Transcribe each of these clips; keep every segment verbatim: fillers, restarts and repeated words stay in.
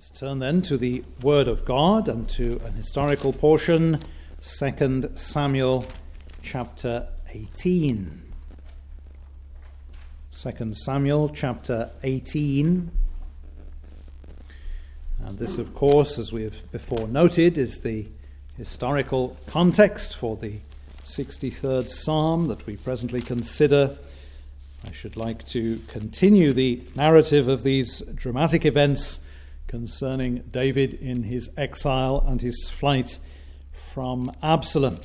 Let's turn then to the Word of God and to an historical portion, Second Samuel chapter eighteen. Second Samuel chapter eighteen. And this, of course, as we have before noted, is the historical context for the sixty-third Psalm that we presently consider. I should like to continue the narrative of these dramatic events concerning David in his exile and his flight from Absalom.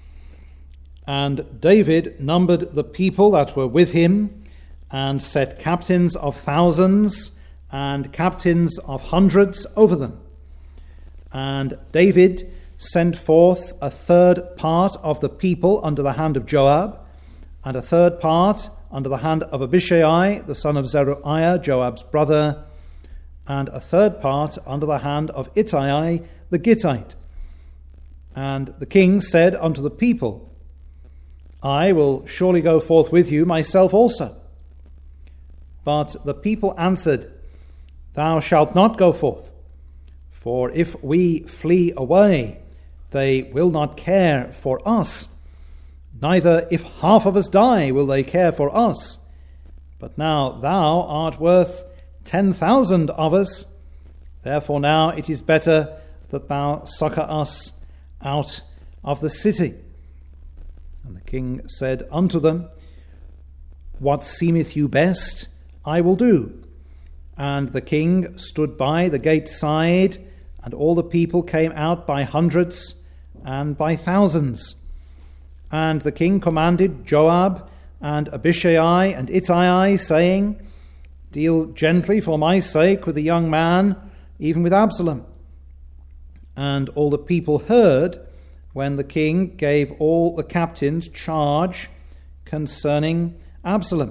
And David numbered the people that were with him and set captains of thousands and captains of hundreds over them. And David sent forth a third part of the people under the hand of Joab, and a third part under the hand of Abishai, the son of Zeruiah, Joab's brother, and a third part under the hand of Ittai the Gittite. And the king said unto the people, I will surely go forth with you myself also. But the people answered, Thou shalt not go forth, for if we flee away, they will not care for us. Neither if half of us die will they care for us. But now thou art worth ten thousand of us. Therefore now it is better that thou succour us out of the city. And the king said unto them, What seemeth you best, I will do. And the king stood by the gate side, and all the people came out by hundreds and by thousands. And the king commanded Joab and Abishai and Ittai, saying, Deal gently for my sake with the young man, even with Absalom. And all the people heard when the king gave all the captains charge concerning Absalom.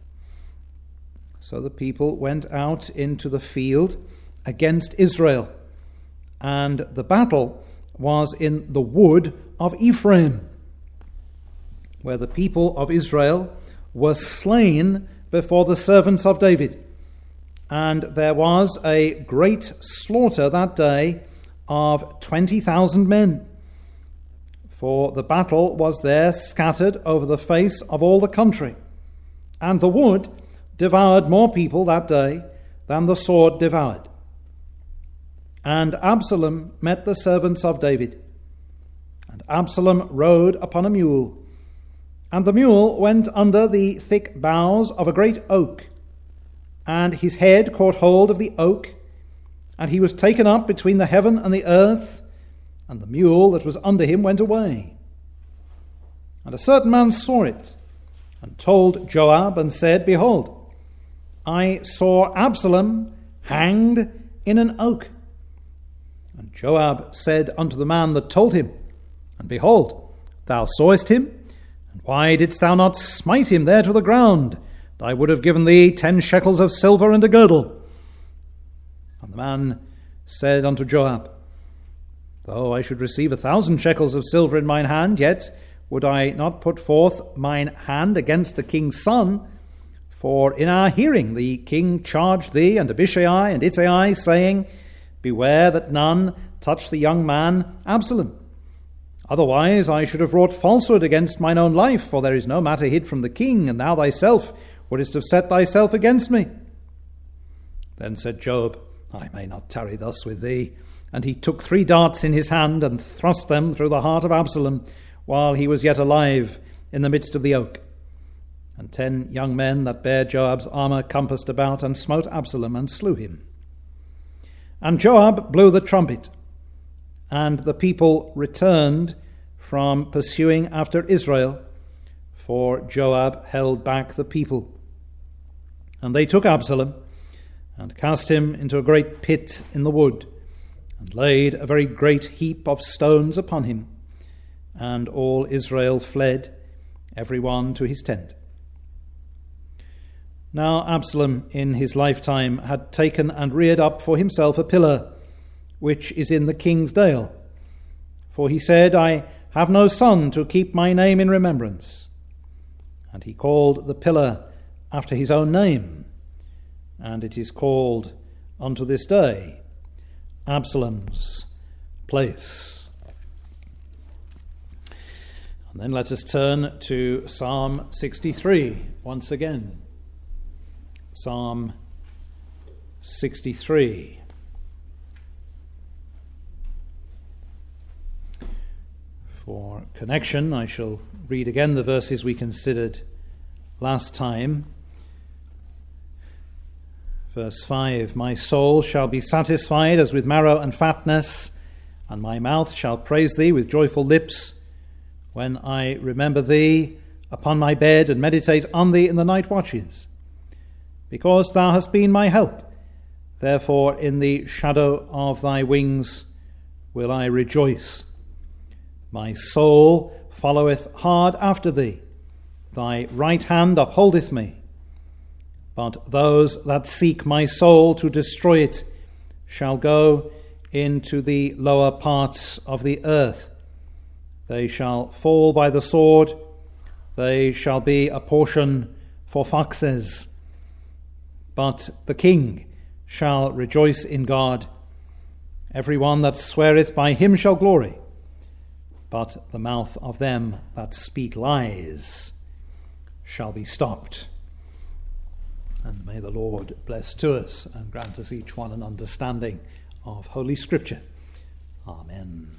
So the people went out into the field against Israel, and the battle was in the wood of Ephraim, where the people of Israel were slain before the servants of David. And there was a great slaughter that day of twenty thousand men. For the battle was there scattered over the face of all the country, and the wood devoured more people that day than the sword devoured. And Absalom met the servants of David, and Absalom rode upon a mule, and the mule went under the thick boughs of a great oak, and his head caught hold of the oak, and he was taken up between the heaven and the earth, and the mule that was under him went away. And a certain man saw it, and told Joab, and said, Behold, I saw Absalom hanged in an oak. And Joab said unto the man that told him, And behold, thou sawest him? And why didst thou not smite him there to the ground? And I would have given thee ten shekels of silver and a girdle. And the man said unto Joab, Though I should receive a thousand shekels of silver in mine hand, yet would I not put forth mine hand against the king's son. For in our hearing the king charged thee and Abishai and Ittai, saying, Beware that none touch the young man Absalom. Otherwise I should have wrought falsehood against mine own life, for there is no matter hid from the king, and thou thyself wouldest have set thyself against me. Then said Joab, I may not tarry thus with thee. And he took three darts in his hand, and thrust them through the heart of Absalom, while he was yet alive in the midst of the oak. And ten young men that bare Joab's armour compassed about, and smote Absalom, and slew him. And Joab blew the trumpet, and the people returned from pursuing after Israel, for Joab held back the people. And they took Absalom, and cast him into a great pit in the wood, and laid a very great heap of stones upon him. And all Israel fled, every one to his tent. Now Absalom in his lifetime had taken and reared up for himself a pillar, which is in the king's dale. For he said, I have no son to keep my name in remembrance. And he called the pillar after his own name, and it is called unto this day Absalom's place. And then let us turn to Psalm sixty-three once again. Psalm sixty-three. For connection, I shall read again the verses we considered last time. Verse five, my soul shall be satisfied as with marrow and fatness, and my mouth shall praise thee with joyful lips, when I remember thee upon my bed and meditate on thee in the night watches. Because thou hast been my help, therefore in the shadow of thy wings will I rejoice. My soul followeth hard after thee, thy right hand upholdeth me. But those that seek my soul to destroy it shall go into the lower parts of the earth. They shall fall by the sword, they shall be a portion for foxes. But the king shall rejoice in God. Every one that sweareth by him shall glory. But the mouth of them that speak lies shall be stopped. And may the Lord bless to us and grant us each one an understanding of Holy Scripture. Amen.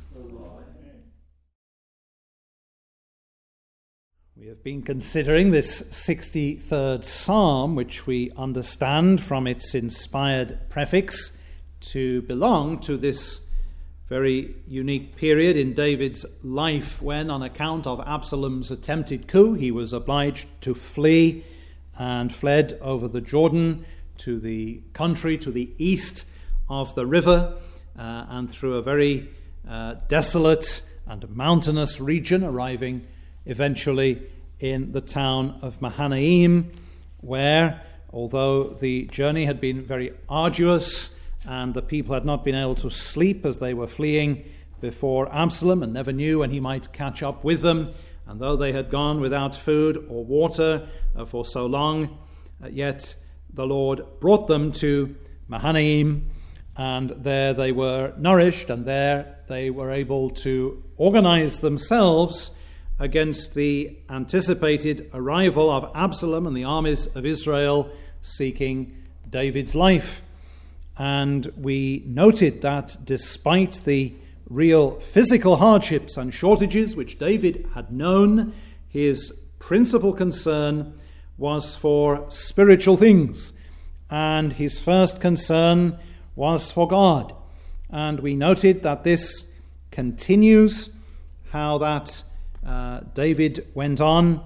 We have been considering this sixty-third Psalm, which we understand from its inspired prefix to belong to this very unique period in David's life when, on account of Absalom's attempted coup, he was obliged to flee and fled over the Jordan to the country to the east of the river uh, and through a very uh, desolate and mountainous region, arriving eventually in the town of Mahanaim, where, although the journey had been very arduous and the people had not been able to sleep as they were fleeing before Absalom and never knew when he might catch up with them, and though they had gone without food or water uh, for so long, uh, yet the Lord brought them to Mahanaim, and there they were nourished, and there they were able to organize themselves against the anticipated arrival of Absalom and the armies of Israel seeking David's life. And we noted that despite the real physical hardships and shortages which David had known, his principal concern was for spiritual things, and his first concern was for God. And we noted that this continues, how that uh, David went on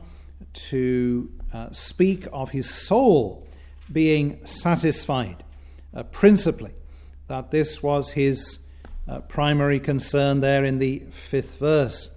to uh, speak of his soul being satisfied, uh, principally, that this was his Uh, primary concern there in the fifth verse.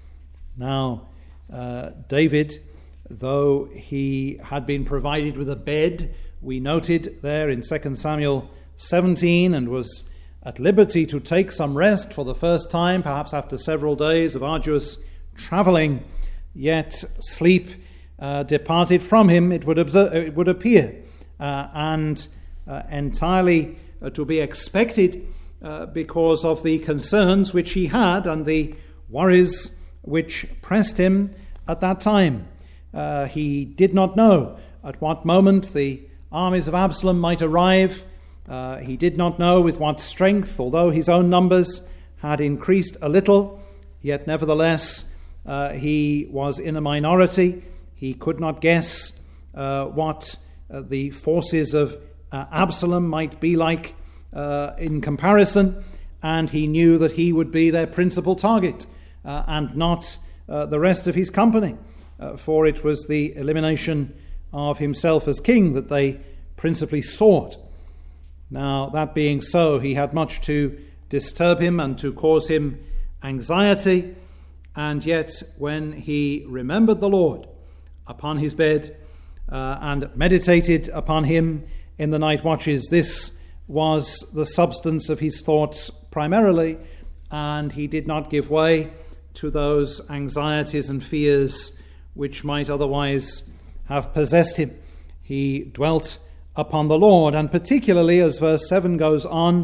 Now, uh, David, though he had been provided with a bed, we noted there in Second Samuel seventeen, and was at liberty to take some rest for the first time, perhaps after several days of arduous travelling, yet sleep uh, departed from him, it would, observe, it would appear, uh, and uh, entirely uh, to be expected, Uh, because of the concerns which he had and the worries which pressed him at that time. Uh, he did not know at what moment the armies of Absalom might arrive. Uh, he did not know with what strength, although his own numbers had increased a little, yet nevertheless uh, he was in a minority. He could not guess uh, what uh, the forces of uh, Absalom might be like Uh, in comparison, and he knew that he would be their principal target uh, and not uh, the rest of his company, uh, for it was the elimination of himself as king that they principally sought. Now, that being so, he had much to disturb him and to cause him anxiety, and yet when he remembered the Lord upon his bed uh, and meditated upon him in the night watches, this was the substance of his thoughts primarily, and he did not give way to those anxieties and fears which might otherwise have possessed him. He dwelt upon the Lord, and particularly, as verse seven goes on,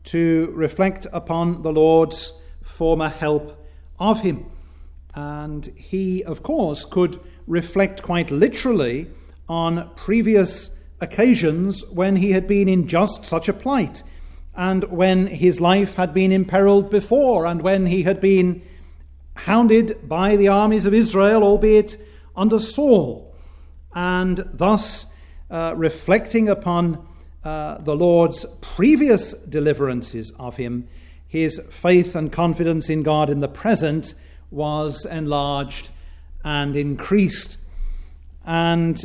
to reflect upon the Lord's former help of him. And he, of course, could reflect quite literally on previous occasions when he had been in just such a plight, and when his life had been imperiled before, and when he had been hounded by the armies of Israel, albeit under Saul, and thus uh, reflecting upon uh, the Lord's previous deliverances of him, his faith and confidence in God in the present was enlarged and increased. And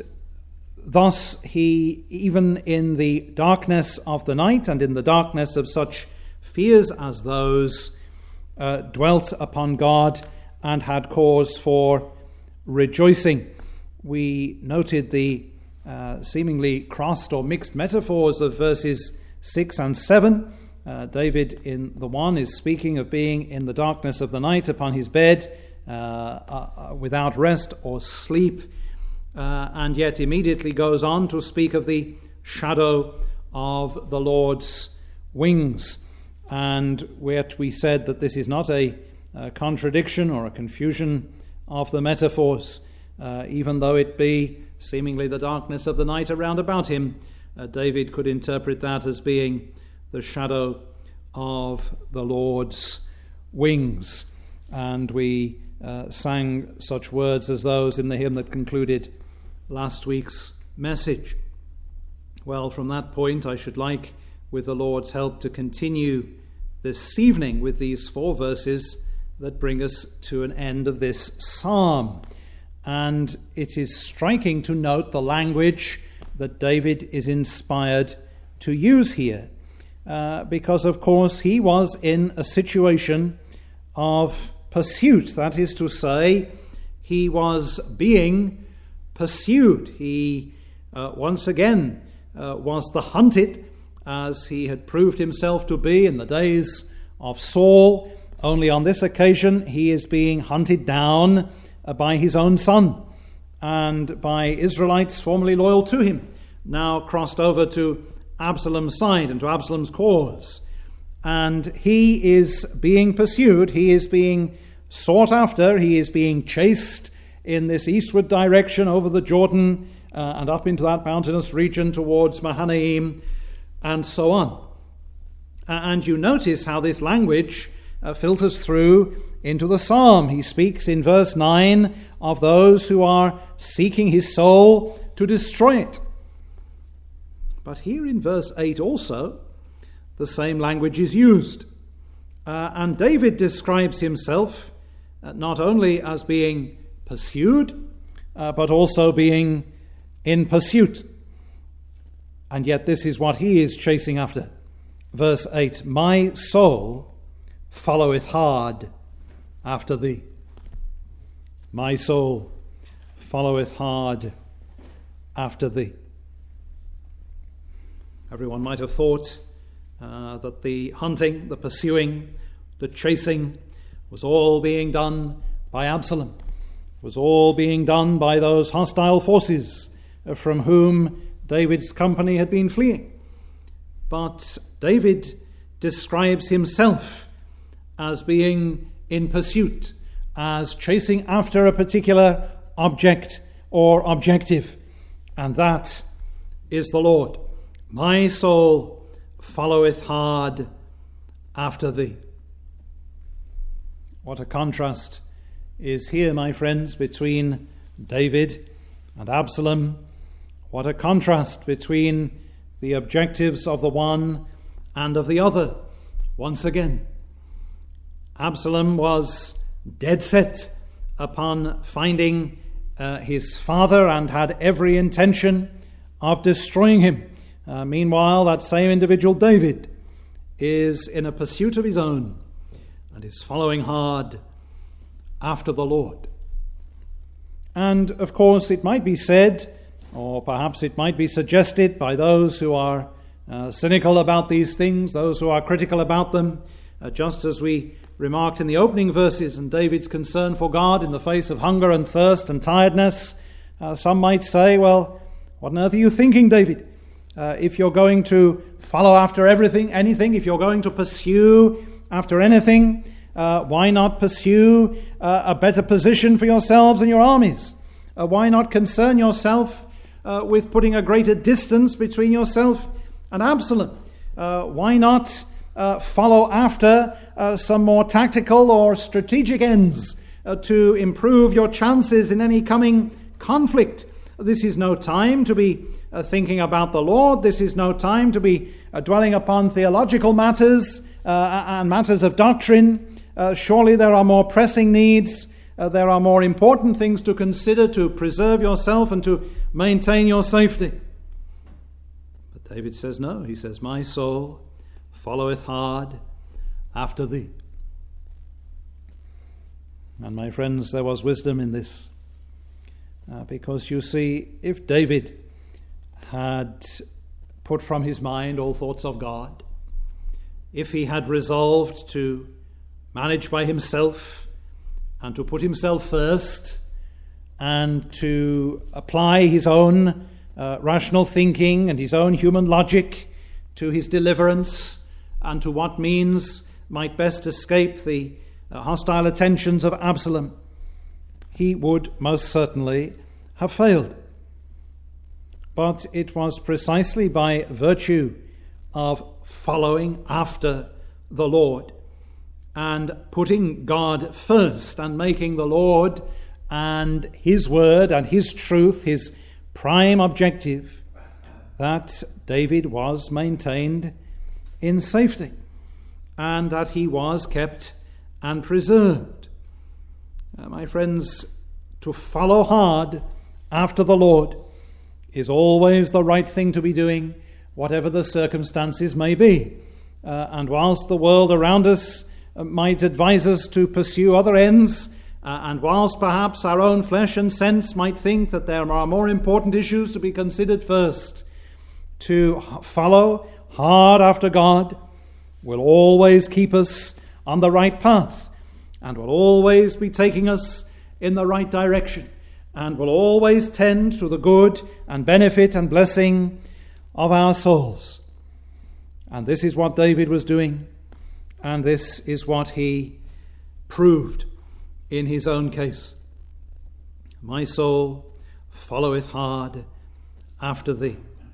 thus he, even in the darkness of the night and in the darkness of such fears as those, uh, dwelt upon God and had cause for rejoicing. We noted the uh, seemingly crossed or mixed metaphors of verses six and seven. Uh, David in the one is speaking of being in the darkness of the night upon his bed, uh, uh, without rest or sleep, uh, and yet immediately goes on to speak of the shadow of the Lord's wings. And yet we said that this is not a, a contradiction or a confusion of the metaphors, uh, even though it be seemingly the darkness of the night around about him. Uh, David could interpret that as being the shadow of the Lord's wings. And we uh, sang such words as those in the hymn that concluded last week's message. Well, from that point, I should like, with the Lord's help, to continue this evening with these four verses that bring us to an end of this psalm. And it is striking to note the language that David is inspired to use here, uh, because, of course, he was in a situation of pursuit. That is to say, he was being pursued. He, uh, once again, uh, was the hunted, as he had proved himself to be in the days of Saul. Only on this occasion, he is being hunted down uh, by his own son and by Israelites formerly loyal to him, now crossed over to Absalom's side and to Absalom's cause. And he is being pursued, he is being sought after, he is being chased in this eastward direction over the Jordan uh, and up into that mountainous region towards Mahanaim, and so on. And you notice how this language uh, filters through into the psalm. He speaks in verse nine of those who are seeking his soul to destroy it. But here in verse eight also, the same language is used. Uh, and David describes himself uh, not only as being pursued, uh, but also being in pursuit. And yet this is what he is chasing after. Verse eight, my soul followeth hard after thee. My soul followeth hard after thee. Everyone might have thought uh, that the hunting, the pursuing, the chasing was all being done by Absalom, was all being done by those hostile forces from whom David's company had been fleeing. But David describes himself as being in pursuit, as chasing after a particular object or objective, and that is the Lord. My soul followeth hard after thee. What a contrast is here, my friends, between David and Absalom. What a contrast between the objectives of the one and of the other. Once again, Absalom was dead set upon finding uh, his father and had every intention of destroying him. Uh, meanwhile, that same individual, David, is in a pursuit of his own and is following hard after the Lord. And, of course, it might be said, or perhaps it might be suggested by those who are uh, cynical about these things, those who are critical about them, uh, just as we remarked in the opening verses and David's concern for God in the face of hunger and thirst and tiredness. Uh, some might say, well, what on earth are you thinking, David? Uh, if you're going to follow after everything, anything, if you're going to pursue after anything, uh, why not pursue uh, a better position for yourselves and your armies? Uh, why not concern yourself uh, with putting a greater distance between yourself and Absalom? Uh, why not uh, follow after uh, some more tactical or strategic ends uh, to improve your chances in any coming conflict? This is no time to be uh, thinking about the Lord. This is no time to be uh, dwelling upon theological matters uh, and matters of doctrine. Uh, surely there are more pressing needs. Uh, there are more important things to consider to preserve yourself and to maintain your safety. But David says no. He says, my soul followeth hard after thee. And my friends, there was wisdom in this. Uh, because you see, if David had put from his mind all thoughts of God, if he had resolved to manage by himself and to put himself first and to apply his own uh, rational thinking and his own human logic to his deliverance and to what means might best escape the uh, hostile attentions of Absalom, he would most certainly have failed. But it was precisely by virtue of following after the Lord and putting God first and making the Lord and his word and his truth his prime objective that David was maintained in safety and that he was kept and preserved. Uh, my friends, to follow hard after the Lord is always the right thing to be doing, whatever the circumstances may be. Uh, and whilst the world around us uh, might advise us to pursue other ends, uh, and whilst perhaps our own flesh and sense might think that there are more important issues to be considered first, to follow hard after God will always keep us on the right path and will always be taking us in the right direction, and will always tend to the good and benefit and blessing of our souls. And this is what David was doing, and this is what he proved in his own case. My soul followeth hard after thee.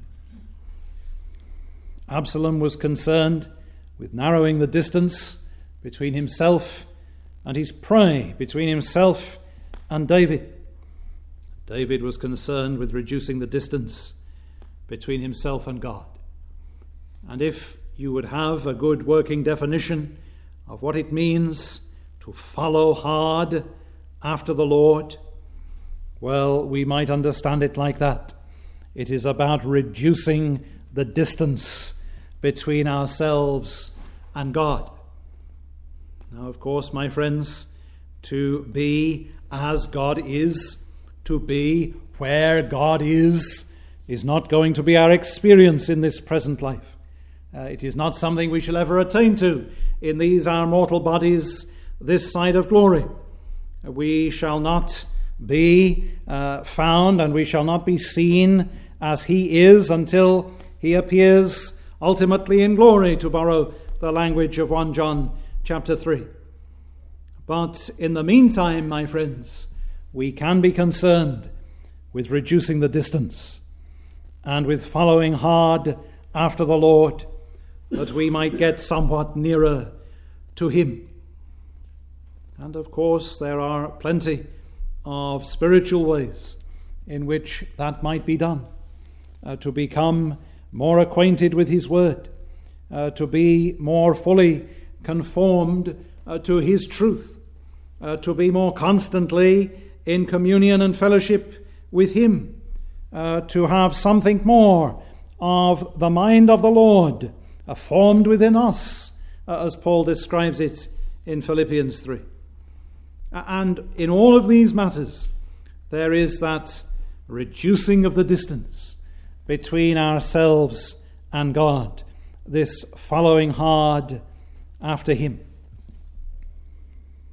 Absalom was concerned with narrowing the distance between himself and his prey, between himself and David. David was concerned with reducing the distance between himself and God. And if you would have a good working definition of what it means to follow hard after the Lord, well, we might understand it like that. It is about reducing the distance between ourselves and God. Now, of course, my friends, to be as God is, to be where God is, is not going to be our experience in this present life. Uh, it is not something we shall ever attain to in these our mortal bodies this side of glory. We shall not be uh, found and we shall not be seen as he is until he appears ultimately in glory, to borrow the language of First John chapter three. But in the meantime, my friends, we can be concerned with reducing the distance and with following hard after the Lord, that we might get somewhat nearer to him. And of course, there are plenty of spiritual ways in which that might be done, uh, to become more acquainted with his word, uh, to be more fully conformed uh, to his truth, uh, to be more constantly in communion and fellowship with him, uh, to have something more of the mind of the Lord uh, formed within us, uh, as Paul describes it in Philippians three. And in all of these matters, there is that reducing of the distance between ourselves and God, this following hard after him.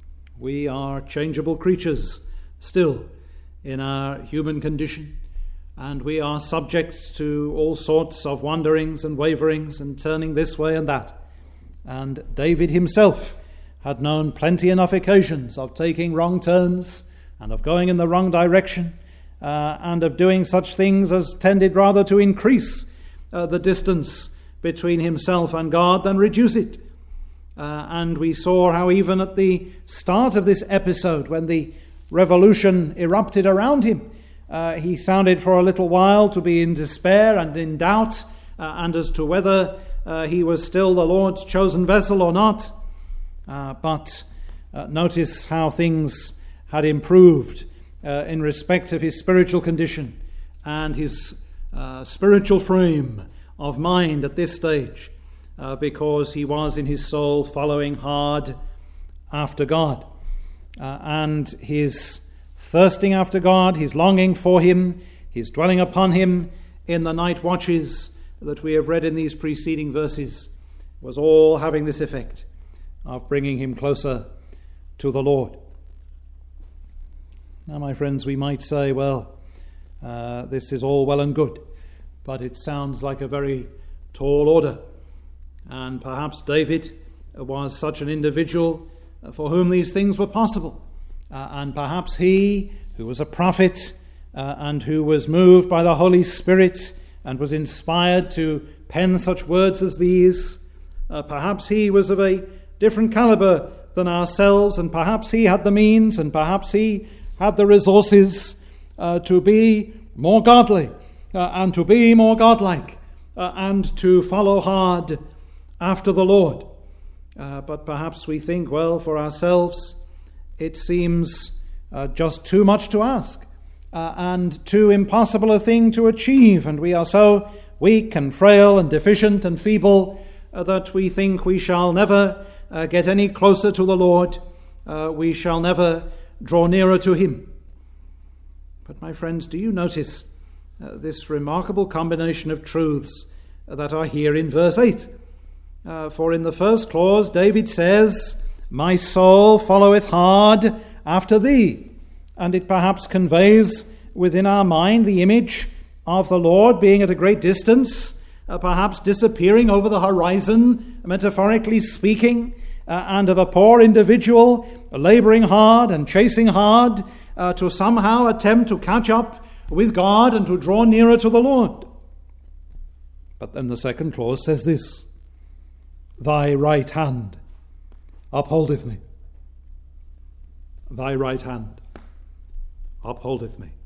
We are changeable creatures still in our human condition, and we are subjects to all sorts of wanderings and waverings and turning this way and that. And David himself had known plenty enough occasions of taking wrong turns and of going in the wrong direction, uh, and of doing such things as tended rather to increase uh, the distance between himself and God than reduce it. Uh, and we saw how even at the start of this episode, when the revolution erupted around him, uh, he sounded for a little while to be in despair and in doubt, uh, and as to whether uh, he was still the Lord's chosen vessel or not. Uh, but uh, notice how things had improved uh, in respect of his spiritual condition and his uh, spiritual frame of mind at this stage, uh, because he was in his soul following hard after God. Uh, and his thirsting after God, his longing for him, his dwelling upon him in the night watches that we have read in these preceding verses was all having this effect of bringing him closer to the Lord. Now, my friends, we might say, well, uh, this is all well and good, but it sounds like a very tall order. And perhaps David was such an individual for whom these things were possible. Uh, and perhaps he, who was a prophet uh, and who was moved by the Holy Spirit and was inspired to pen such words as these, uh, perhaps he was of a different caliber than ourselves, and perhaps he had the means, and perhaps he had the resources uh, to be more godly uh, and to be more godlike uh, and to follow hard after the Lord. Uh, but perhaps we think, well, for ourselves, it seems uh, just too much to ask uh, and too impossible a thing to achieve, and we are so weak and frail and deficient and feeble uh, that we think we shall never uh, get any closer to the Lord. Uh, we shall never draw nearer to him. But my friends, do you notice uh, this remarkable combination of truths that are here in verse eight? Uh, for in the first clause, David says, "My soul followeth hard after thee." And it perhaps conveys within our mind the image of the Lord being at a great distance, uh, perhaps disappearing over the horizon, metaphorically speaking, uh, and of a poor individual laboring hard and chasing hard uh, to somehow attempt to catch up with God and to draw nearer to the Lord. But then the second clause says this: "Thy right hand upholdeth me." Thy right hand upholdeth me.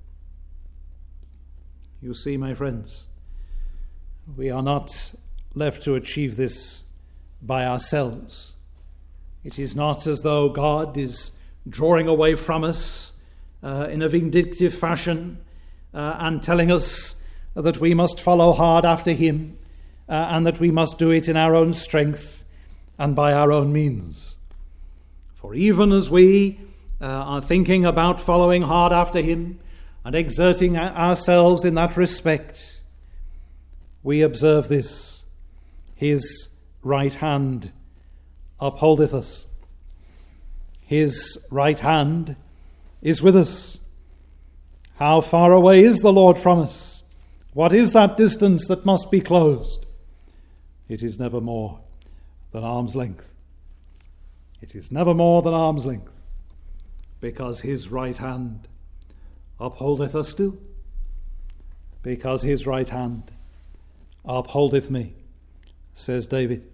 You see, my friends, we are not left to achieve this by ourselves. It is not as though God is drawing away from us uh, in a vindictive fashion uh, and telling us that we must follow hard after him uh, and that we must do it in our own strength and by our own means. For even as we uh, are thinking about following hard after him and exerting ourselves in that respect, we observe this: his right hand upholdeth us. His right hand is with us. How far away is the Lord from us? What is that distance that must be closed? It is never more than arm's length. It is never more than arm's length, because his right hand upholdeth us still, because his right hand upholdeth me, says David.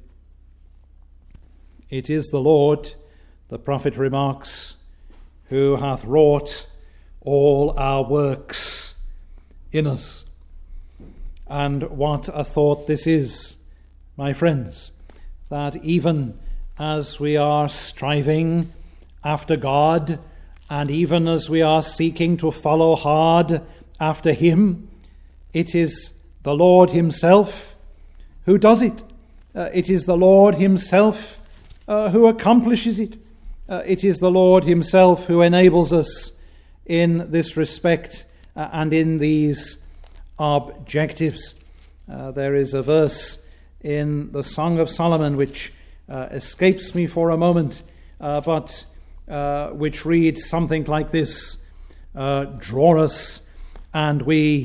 It is the Lord, the prophet remarks, who hath wrought all our works in us. And what a thought this is, my friends, that even as we are striving after God, and even as we are seeking to follow hard after him, it is the Lord himself who does it. Uh, it is the Lord himself uh, who accomplishes it. Uh, it is the Lord himself who enables us in this respect uh, and in these objectives. Uh, there is a verse in the Song of Solomon which uh, escapes me for a moment, uh, but uh, which reads something like this: uh, "Draw us, and we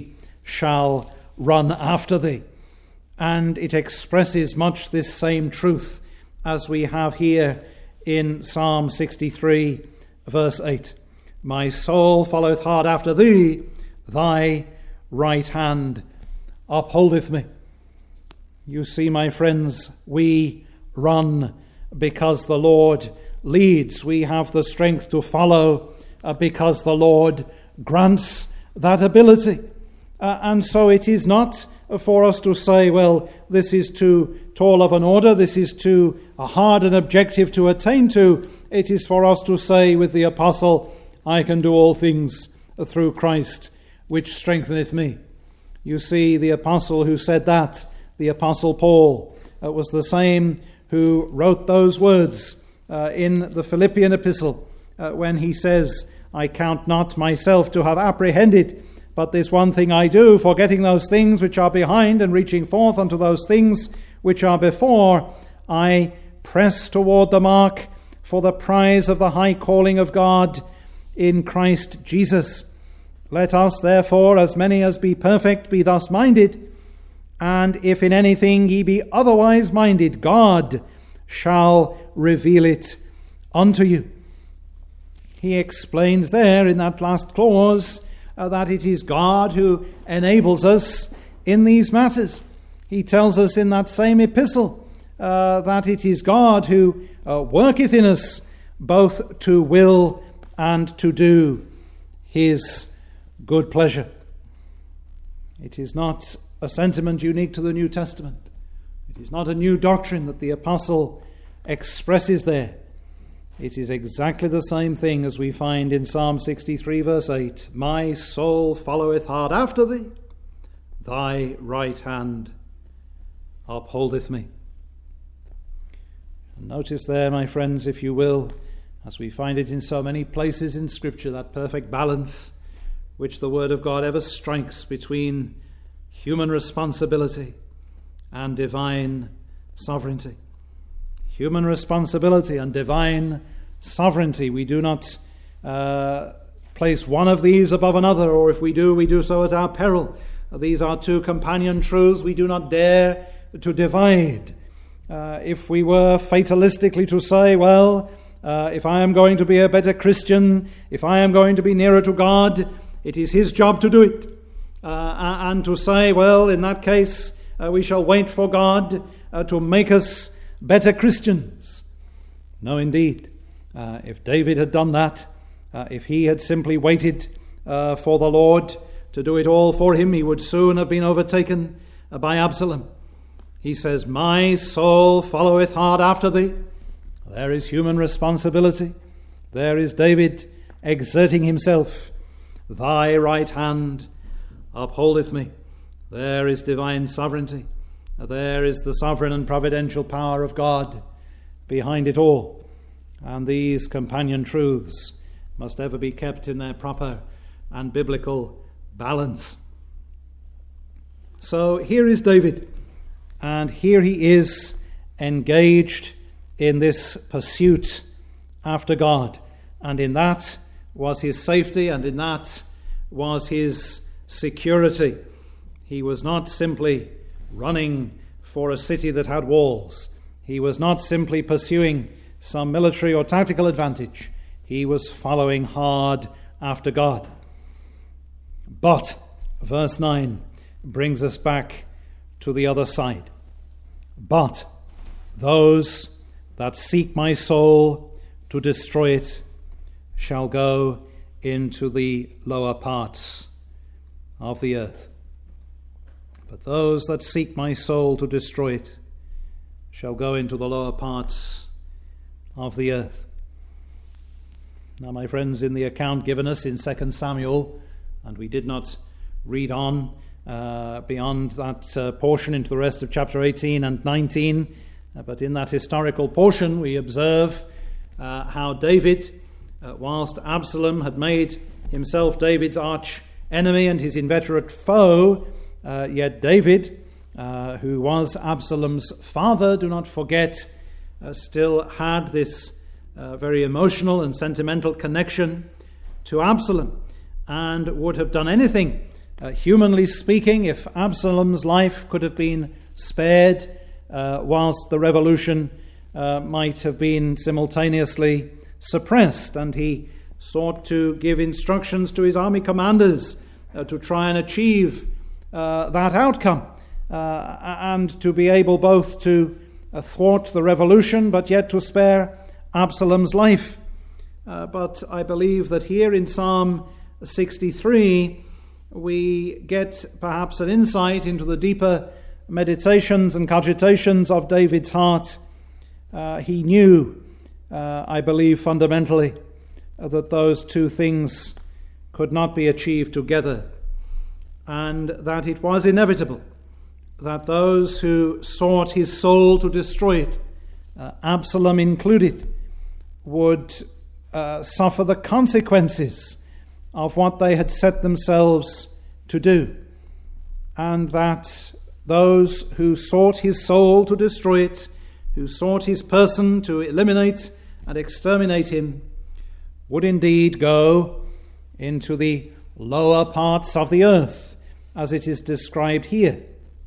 shall run after thee. And it expresses much this same truth as we have here in Psalm sixty-three, verse eight. My soul followeth hard after thee, thy right hand upholdeth me. You see, my friends, we run because the Lord leads. We have the strength to follow uh, because the Lord grants that ability. Uh, and so it is not for us to say, well, this is too tall of an order, this is too hard an objective to attain to. It is for us to say with the apostle, I can do all things through Christ, which strengtheneth me. You see, the apostle who said that, the apostle Paul, uh, was the same who wrote those words uh, in the Philippian epistle uh, when he says, I count not myself to have apprehended, but this one thing I do, forgetting those things which are behind and reaching forth unto those things which are before, I press toward the mark for the prize of the high calling of God in Christ Jesus. Let us, therefore, as many as be perfect, be thus minded, and if in anything ye be otherwise minded, God shall reveal it unto you. He explains there in that last clause uh, that it is God who enables us in these matters. He tells us in that same epistle uh, that it is God who uh, worketh in us both to will and to do his good pleasure. It is not a sentiment unique to the New Testament. It is not a new doctrine that the apostle expresses there. It is exactly the same thing as we find in Psalm sixty-three, verse eight. My soul followeth hard after thee, thy right hand upholdeth me. And notice there, my friends, if you will, as we find it in so many places in Scripture, that perfect balance which the Word of God ever strikes between human responsibility and divine sovereignty. Human responsibility and divine sovereignty. We do not uh, place one of these above another, or if we do, we do so at our peril. These are two companion truths we do not dare to divide. Uh, if we were fatalistically to say, well, uh, if I am going to be a better Christian, if I am going to be nearer to God, it is his job to do it. Uh, and to say, well, in that case, uh, we shall wait for God uh, to make us better Christians. No, indeed. Uh, if David had done that, uh, if he had simply waited uh, for the Lord to do it all for him, he would soon have been overtaken uh, by Absalom. He says, my soul followeth hard after thee. There is human responsibility. There is David exerting himself. Thy right hand upholdeth me. There is divine sovereignty. There is the sovereign and providential power of God behind it all. And these companion truths must ever be kept in their proper and biblical balance. So here is David, and here he is engaged in this pursuit after God. And in that was his safety, and in that was his security. He was not simply running for a city that had walls. He was not simply pursuing some military or tactical advantage. He was following hard after God. But, verse nine brings us back to the other side. But those that seek my soul to destroy it shall go into the lower parts of the earth. But those that seek my soul to destroy it shall go into the lower parts of the earth. Now, my friends, in the account given us in Second Samuel, and we did not read on uh, beyond that uh, portion into the rest of chapter eighteen and nineteen, uh, but in that historical portion we observe uh, how David, uh, whilst Absalom had made himself David's arch enemy and his inveterate foe, uh, yet David, uh, who was Absalom's father, do not forget, uh, still had this uh, very emotional and sentimental connection to Absalom, and would have done anything Uh, humanly speaking, if Absalom's life could have been spared, uh, whilst the revolution uh, might have been simultaneously suppressed, and he sought to give instructions to his army commanders uh, to try and achieve uh, that outcome, uh, and to be able both to uh, thwart the revolution but yet to spare Absalom's life. Uh, but I believe that here in Psalm sixty-three we get perhaps an insight into the deeper meditations and cogitations of David's heart. Uh, he knew, uh, I believe fundamentally, uh, that those two things could not be achieved together, and that it was inevitable that those who sought his soul to destroy it, uh, Absalom included, would uh, suffer the consequences of what they had set themselves to do, and that those who sought his soul to destroy it, who sought his person to eliminate and exterminate him, would indeed go into the lower parts of the earth, as it is described here.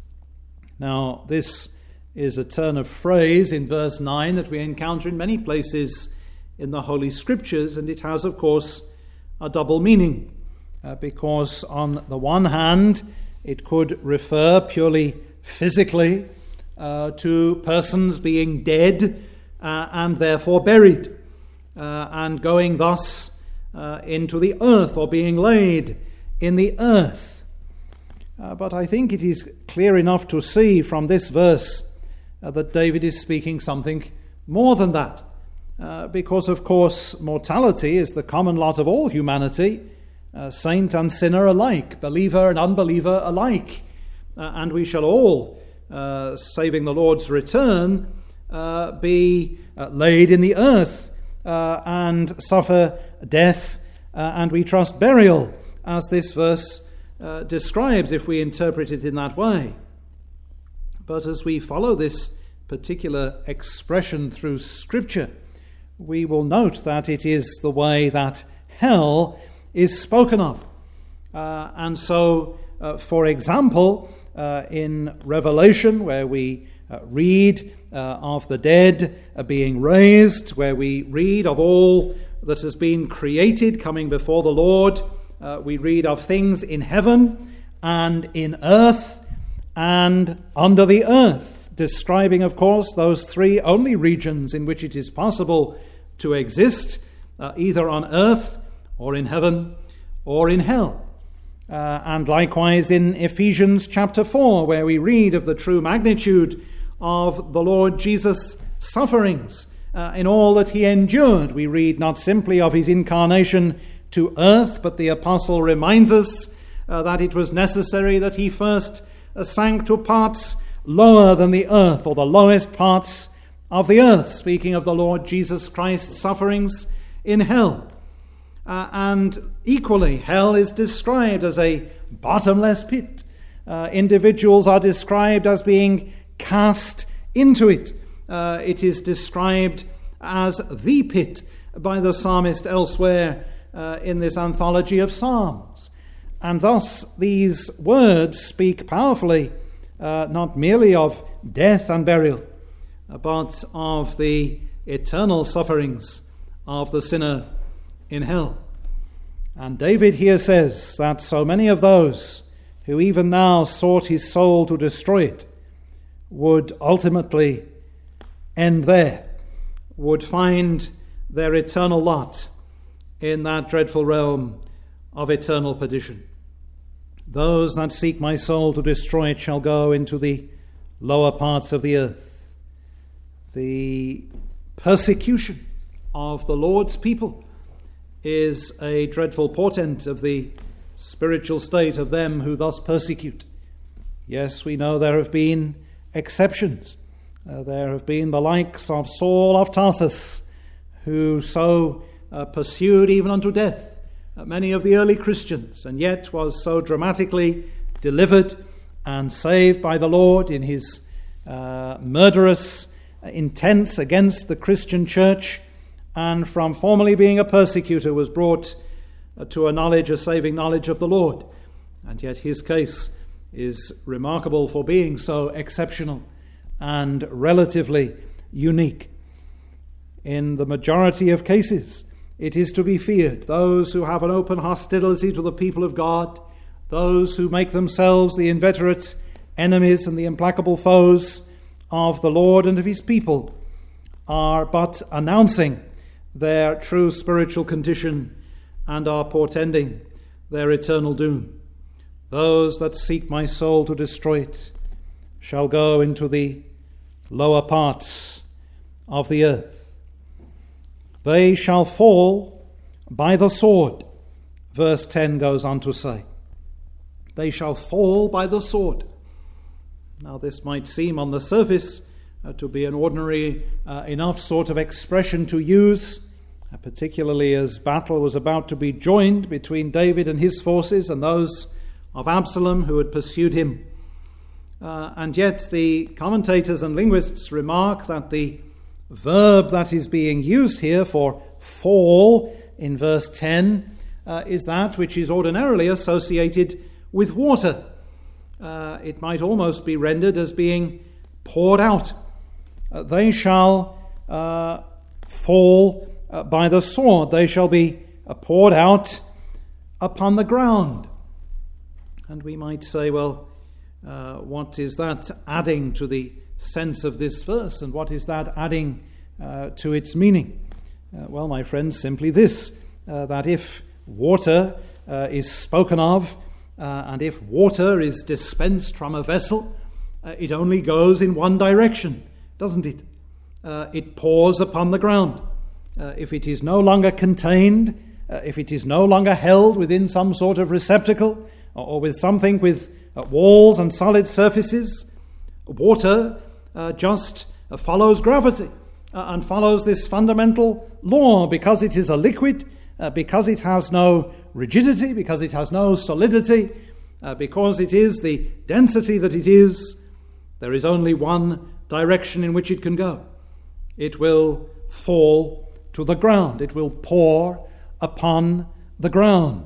Now, this is a turn of phrase in verse nine that we encounter in many places in the Holy Scriptures, and it has, of course, a double meaning, uh, because on the one hand, it could refer purely physically uh, to persons being dead uh, and therefore buried, uh, and going thus uh, into the earth, or being laid in the earth. Uh, but I think it is clear enough to see from this verse uh, that David is speaking something more than that. Uh, because, of course, mortality is the common lot of all humanity, uh, saint and sinner alike, believer and unbeliever alike. Uh, and we shall all, uh, saving the Lord's return, uh, be uh, laid in the earth uh, and suffer death, uh, and we trust burial, as this verse uh, describes, if we interpret it in that way. But as we follow this particular expression through Scripture, we will note that it is the way that hell is spoken of. Uh, and so, uh, for example, uh, in Revelation, where we uh, read uh, of the dead uh, being raised, where we read of all that has been created coming before the Lord, uh, we read of things in heaven and in earth and under the earth, describing, of course, those three only regions in which it is possible to exist, uh, either on earth or in heaven or in hell. Uh, and likewise in Ephesians chapter four, where we read of the true magnitude of the Lord Jesus' sufferings uh, in all that he endured. We read not simply of his incarnation to earth, but the apostle reminds us uh, that it was necessary that he first uh, sank to parts lower than the earth, or the lowest parts of the earth, speaking of the Lord Jesus Christ's sufferings in hell. Uh, and equally, hell is described as a bottomless pit. Uh, individuals are described as being cast into it. Uh, it is described as the pit by the psalmist elsewhere uh, in this anthology of Psalms. And thus these words speak powerfully uh, not merely of death and burial, but of the eternal sufferings of the sinner in hell. And David here says that so many of those who even now sought his soul to destroy it would ultimately end there, would find their eternal lot in that dreadful realm of eternal perdition. Those that seek my soul to destroy it shall go into the lower parts of the earth. The persecution of the Lord's people is a dreadful portent of the spiritual state of them who thus persecute. Yes, we know there have been exceptions. Uh, there have been the likes of Saul of Tarsus, who so uh, pursued even unto death uh, many of the early Christians, and yet was so dramatically delivered and saved by the Lord in his uh, murderous intents against the Christian church, and from formerly being a persecutor was brought uh, to a knowledge, a saving knowledge of the Lord. And yet his case is remarkable for being so exceptional and relatively unique. In the majority of cases, it is to be feared those who have an open hostility to the people of God, those who make themselves the inveterate enemies and the implacable foes of the Lord and of his people, are but announcing their true spiritual condition and are portending their eternal doom. Those that seek my soul to destroy it shall go into the lower parts of the earth. They shall fall by the sword, verse ten goes on to say. They shall fall by the sword. Now this might seem on the surface uh, to be an ordinary uh, enough sort of expression to use, uh, particularly as battle was about to be joined between David and his forces and those of Absalom who had pursued him. Uh, and yet the commentators and linguists remark that the verb that is being used here for fall in verse ten uh, is that which is ordinarily associated with water. Uh, it might almost be rendered as being poured out. Uh, they shall uh, fall uh, by the sword. They shall be uh, poured out upon the ground. And we might say, well, uh, what is that adding to the sense of this verse? And what is that adding uh, to its meaning? Uh, well, my friends, simply this, uh, that if water uh, is spoken of, uh, and if water is dispensed from a vessel, uh, it only goes in one direction, doesn't it? Uh, it pours upon the ground. Uh, if it is no longer contained, uh, if it is no longer held within some sort of receptacle, or with something with uh, walls and solid surfaces, water uh, just uh, follows gravity uh, and follows this fundamental law because it is a liquid, uh, because it has no rigidity, because it has no solidity, uh, because it is the density that it is. There is only one direction in which it can go. It will fall to the ground. It will pour upon the ground.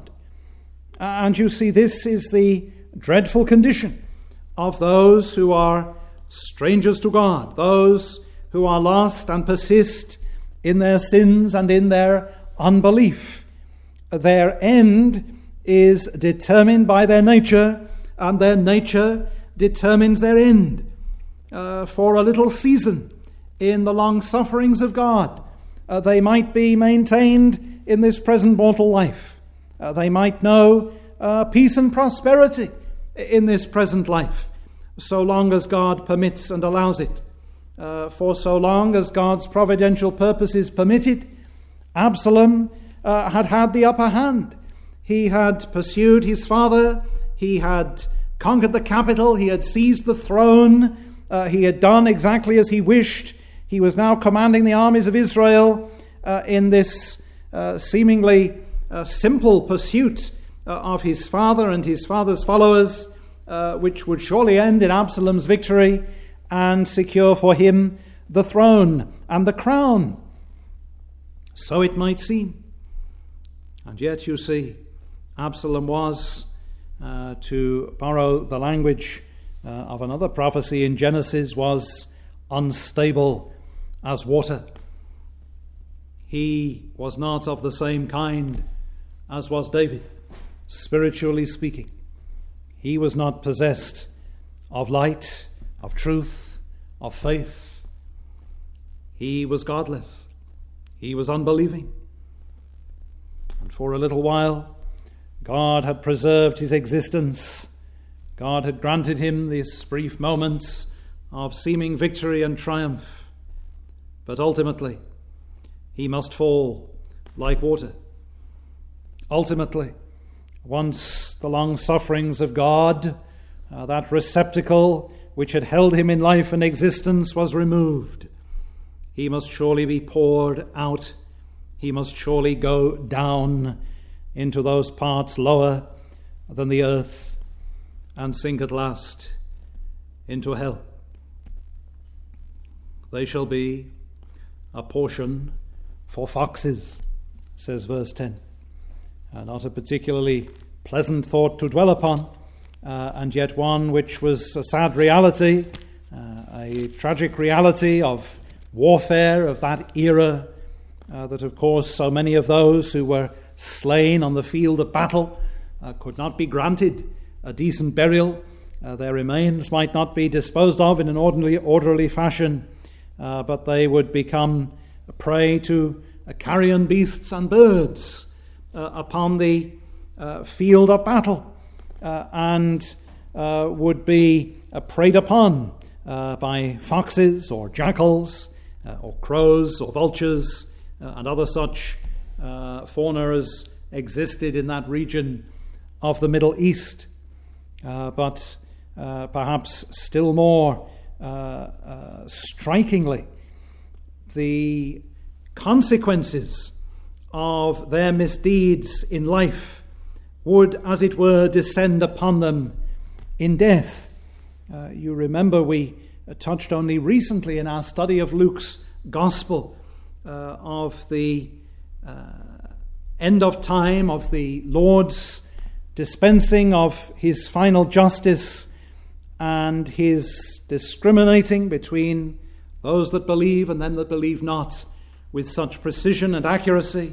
And you see, this is the dreadful condition of those who are strangers to God, those who are lost and persist in their sins and in their unbelief. Their end is determined by their nature, and their nature determines their end. Uh, for a little season, in the long sufferings of God, uh, they might be maintained in this present mortal life. Uh, they might know uh, peace and prosperity in this present life, so long as God permits and allows it. Uh, for so long as God's providential purposes permitted, Absalom uh, had had the upper hand. He had pursued his father, he had conquered the capital, he had seized the throne, uh, he had done exactly as he wished. He was now commanding the armies of Israel uh, in this uh, seemingly a simple pursuit uh, of his father and his father's followers, uh, which would surely end in Absalom's victory and secure for him the throne and the crown. So it might seem. And yet, you see, Absalom was, uh, to borrow the language uh, of another prophecy in Genesis, was unstable as water. He was not of the same kind as was David, spiritually speaking. He was not possessed of light, of truth, of faith. He was godless. He was unbelieving. And for a little while, God had preserved his existence. God had granted him these brief moments of seeming victory and triumph. But ultimately, he must fall like water. Ultimately, once the long sufferings of God, uh, that receptacle which had held him in life and existence, was removed, he must surely be poured out. He must surely go down into those parts lower than the earth and sink at last into hell. They shall be a portion for foxes, says verse ten. Uh, not a particularly pleasant thought to dwell upon, uh, and yet one which was a sad reality, uh, a tragic reality of warfare of that era, uh, that of course so many of those who were slain on the field of battle uh, could not be granted a decent burial. Uh, their remains might not be disposed of in an orderly, orderly fashion, uh, but they would become a prey to uh, carrion beasts and birds uh, upon the uh, field of battle, uh, and uh, would be uh, preyed upon uh, by foxes or jackals uh, or crows or vultures uh, and other such uh, fauna as existed in that region of the Middle East. Uh, but uh, perhaps still more uh, uh, strikingly, the consequences of their misdeeds in life would, as it were, descend upon them in death. Uh, you remember we touched only recently in our study of Luke's Gospel uh, of the uh, end of time, of the Lord's dispensing of his final justice and his discriminating between those that believe and them that believe not with such precision and accuracy,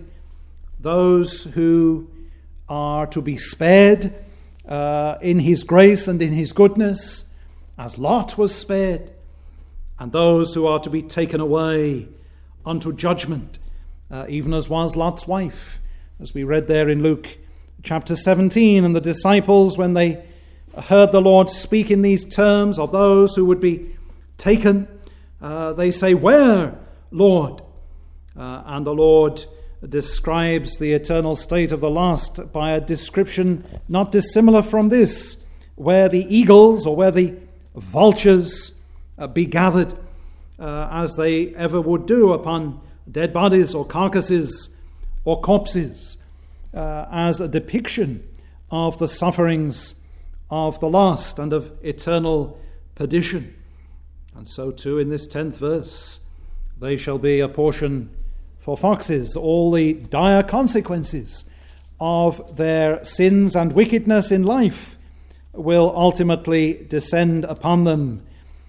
those who are to be spared uh, in his grace and in his goodness, as Lot was spared, and those who are to be taken away unto judgment, uh, even as was Lot's wife, as we read there in Luke chapter seventeen. And the disciples, when they heard the Lord speak in these terms of those who would be taken, uh, they say, "Where, Lord?" Uh, and the Lord describes the eternal state of the last by a description not dissimilar from this, where the eagles or where the vultures uh, be gathered, uh, as they ever would do upon dead bodies or carcasses or corpses, uh, as a depiction of the sufferings of the last and of eternal perdition. And so too in this tenth verse, they shall be a portion for foxes. All the dire consequences of their sins and wickedness in life will ultimately descend upon them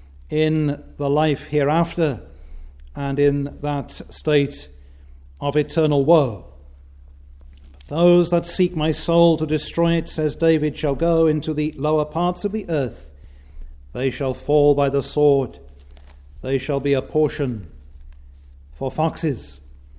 in the life hereafter and in that state of eternal woe. But those that seek my soul to destroy it, says David, shall go into the lower parts of the earth. They shall fall by the sword. They shall be a portion for foxes.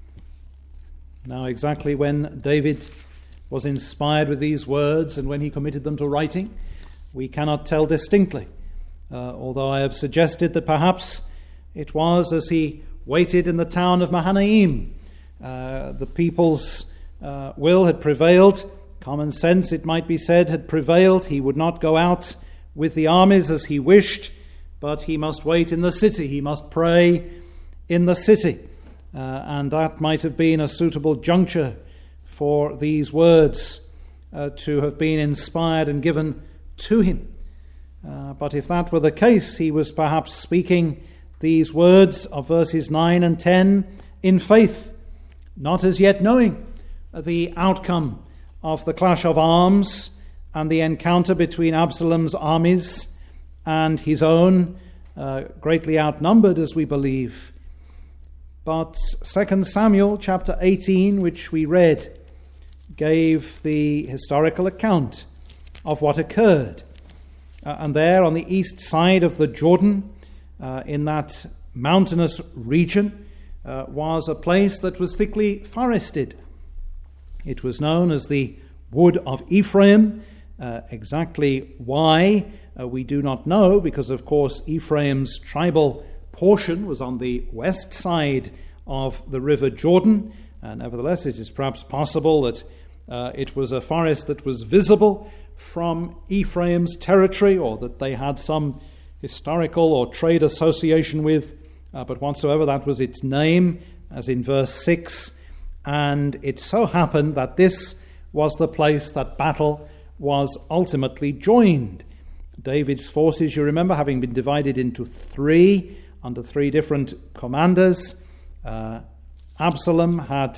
Now, exactly when David was inspired with these words and when he committed them to writing, we cannot tell distinctly, uh, although I have suggested that perhaps it was as he waited in the town of Mahanaim. Uh, the people's uh, will had prevailed. Common sense, it might be said, had prevailed. He would not go out with the armies as he wished, but he must wait in the city. He must pray in the city. Uh, and that might have been a suitable juncture for these words uh, to have been inspired and given to him. Uh, but if that were the case, he was perhaps speaking these words of verses nine and ten in faith, not as yet knowing the outcome of the clash of arms and the encounter between Absalom's armies and his own, uh, greatly outnumbered, as we believe. But Second Samuel chapter eighteen, which we read, gave the historical account of what occurred. Uh, and there on the east side of the Jordan, uh, in that mountainous region, uh, was a place that was thickly forested. It was known as the Wood of Ephraim. Uh, exactly why, uh, we do not know, because of course Ephraim's tribal portion was on the west side of the river Jordan. Uh, nevertheless, it is perhaps possible that uh, it was a forest that was visible from Ephraim's territory, or that they had some historical or trade association with, uh, but whatsoever, that was its name, as in verse six. And it so happened that this was the place that battle was ultimately joined. David's forces, you remember, having been divided into three, under three different commanders. Uh, Absalom had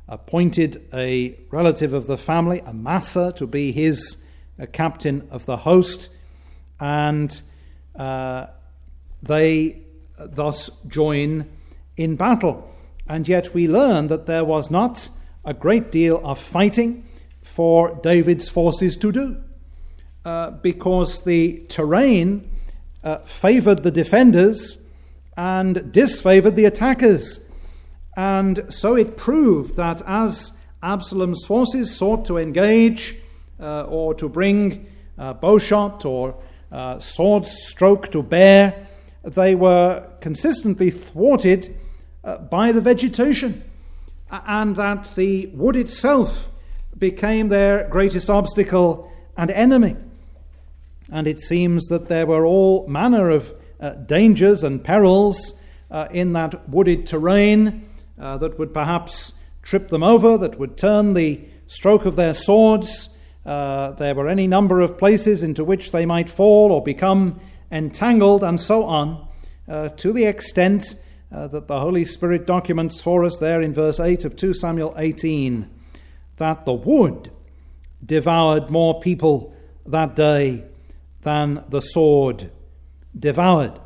appointed a relative of the family, Amasa, to be his uh, captain of the host, and uh, they thus join in battle. And yet we learn that there was not a great deal of fighting for David's forces to do, uh, because the terrain uh, favored the defenders and disfavored the attackers. And so it proved that as Absalom's forces sought to engage uh, or to bring uh, bowshot or uh, sword stroke to bear, they were consistently thwarted uh, by the vegetation, and that the wood itself became their greatest obstacle and enemy. And it seems that there were all manner of uh, dangers and perils uh, in that wooded terrain uh, that would perhaps trip them over, that would turn the stroke of their swords. Uh, there were any number of places into which they might fall or become entangled, and so on, uh, to the extent uh, that the Holy Spirit documents for us there in verse eight of Second Samuel eighteen, that the wood devoured more people that day than the sword devoured.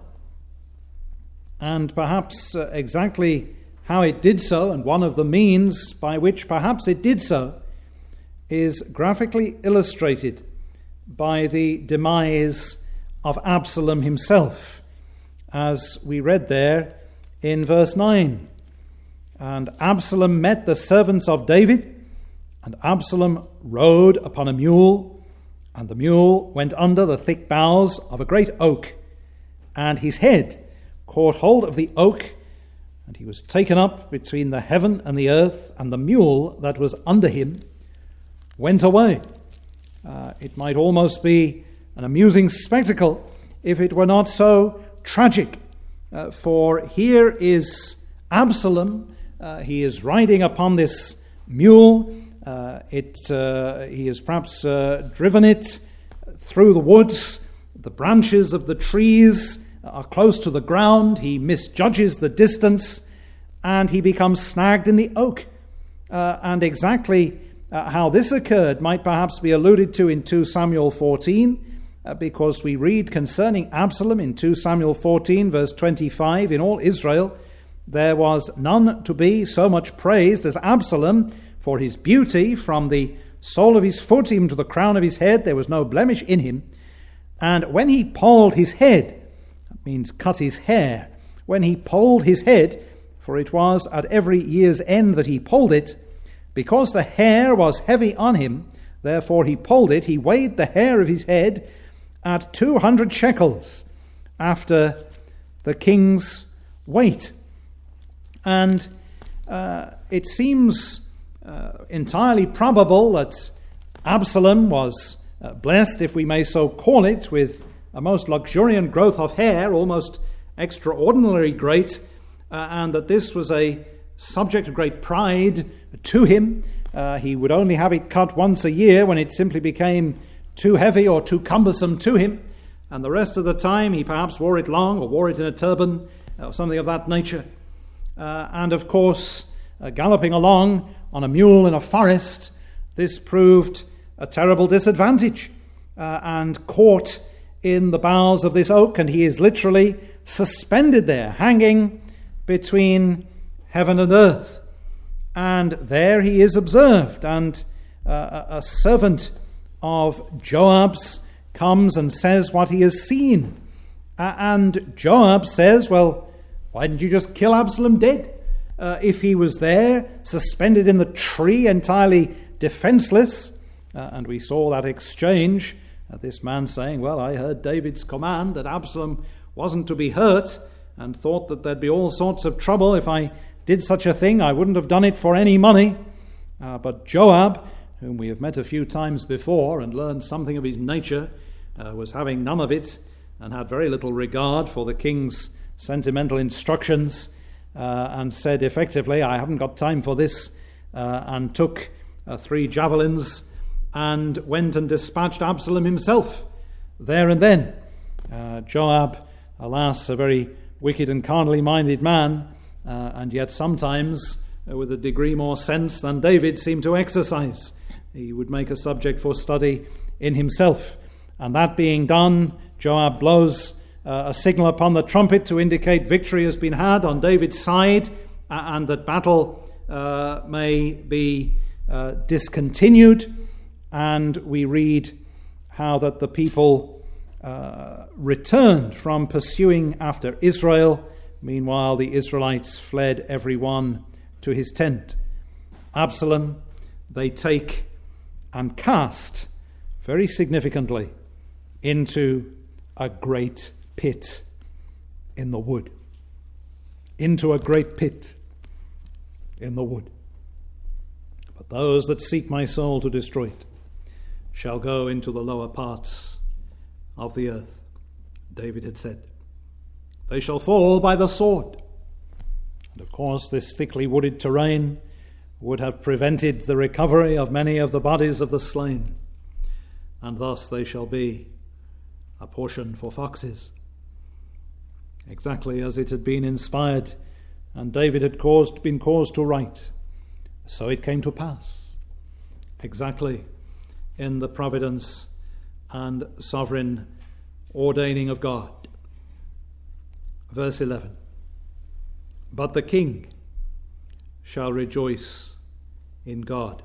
And perhaps uh, exactly how it did so, and one of the means by which perhaps it did so, is graphically illustrated by the demise of Absalom himself, as we read there in verse nine. And Absalom met the servants of David, and Absalom rode upon a mule, and the mule went under the thick boughs of a great oak, and his head caught hold of the oak, and he was taken up between the heaven and the earth, and the mule that was under him went away. Uh, it might almost be an amusing spectacle if it were not so tragic. Uh, for here is Absalom. Uh, he is riding upon this mule. Uh, it uh, he has perhaps uh, driven it through the woods. The branches of the trees are close to the ground. He misjudges the distance, and he becomes snagged in the oak. Uh, and exactly uh, how this occurred might perhaps be alluded to in Second Samuel fourteen, uh, because we read concerning Absalom in Second Samuel fourteen, verse twenty-five, in all Israel there was none to be so much praised as Absalom for his beauty, from the sole of his foot even to the crown of his head. There was no blemish in him. And when he polled his head, that means cut his hair, when he polled his head, for it was at every year's end that he polled it, because the hair was heavy on him, therefore he polled it, he weighed the hair of his head at two hundred shekels, after the king's weight. And uh, it seems uh, entirely probable that Absalom was uh, blessed, if we may so call it, with a most luxuriant growth of hair, almost extraordinarily great, uh, and that this was a subject of great pride to him. Uh, he would only have it cut once a year when it simply became too heavy or too cumbersome to him, and the rest of the time he perhaps wore it long or wore it in a turban or something of that nature. Uh, and of course, uh, galloping along on a mule in a forest, this proved a terrible disadvantage, uh, and caught in the boughs of this oak, and he is literally suspended there, hanging between heaven and earth. And there he is observed, and uh, a servant of Joab's comes and says what he has seen. Uh, and Joab says, well, why didn't you just kill Absalom dead? Uh, if he was there, suspended in the tree, entirely defenseless. Uh, and we saw that exchange, uh, this man saying, well, I heard David's command that Absalom wasn't to be hurt, and thought that there'd be all sorts of trouble if I did such a thing. I wouldn't have done it for any money. Uh, but Joab, whom we have met a few times before and learned something of his nature, uh, was having none of it, and had very little regard for the king's sentimental instructions, uh, and said effectively, I haven't got time for this, uh, and took uh, three javelins and went and dispatched Absalom himself there and then. Uh, Joab, alas, a very wicked and carnally minded man, uh, and yet sometimes uh, with a degree more sense than David seemed to exercise. He would make a subject for study in himself. And that being done, Joab blows uh, a signal upon the trumpet to indicate victory has been had on David's side, uh, and that battle uh, may be uh, discontinued. And we read how that the people uh, returned from pursuing after Israel. Meanwhile, the Israelites fled every one to his tent. Absalom they take and cast, very significantly, into a great pit in the wood. Into a great pit in the wood. But those that seek my soul to destroy it shall go into the lower parts of the earth, David had said. They shall fall by the sword. And of course, this thickly wooded terrain would have prevented the recovery of many of the bodies of the slain, and thus they shall be a portion for foxes. Exactly as it had been inspired and David had caused, been caused to write, so it came to pass, exactly in the providence and sovereign ordaining of God. Verse eleven. But the king shall rejoice in God.